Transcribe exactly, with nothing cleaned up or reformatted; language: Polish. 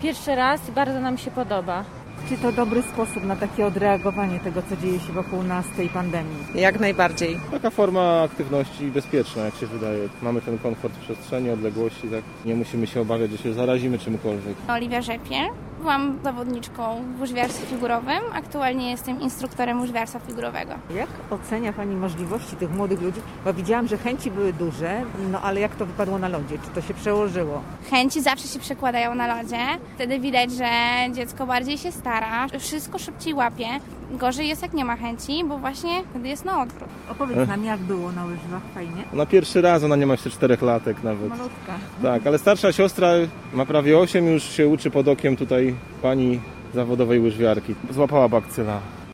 Pierwszy raz i bardzo nam się podoba. Czy to dobry sposób na takie odreagowanie tego, co dzieje się wokół nas, tej pandemii? Jak najbardziej. Taka forma aktywności bezpieczna, jak się wydaje. Mamy ten komfort przestrzeni, odległości, tak nie musimy się obawiać, że się zarazimy czymkolwiek. Oliwia Rzepiel. Byłam zawodniczką w łyżwiarstwie figurowym. Aktualnie jestem instruktorem łyżwiarstwa figurowego. Jak ocenia Pani możliwości tych młodych ludzi? Bo widziałam, że chęci były duże, no ale jak to wypadło na lodzie? Czy to się przełożyło? Chęci zawsze się przekładają na lodzie. Wtedy widać, że dziecko bardziej się stara, wszystko szybciej łapie. Gorzej jest, jak nie ma chęci, bo właśnie wtedy jest na odwrót. Opowiedz nam, jak było na łyżwach, fajnie? Na pierwszy raz, ona nie ma jeszcze czterech latek nawet. Malutka. Tak, ale starsza siostra ma prawie osiem, już się uczy pod okiem tutaj pani zawodowej łyżwiarki. Złapała bakcyla.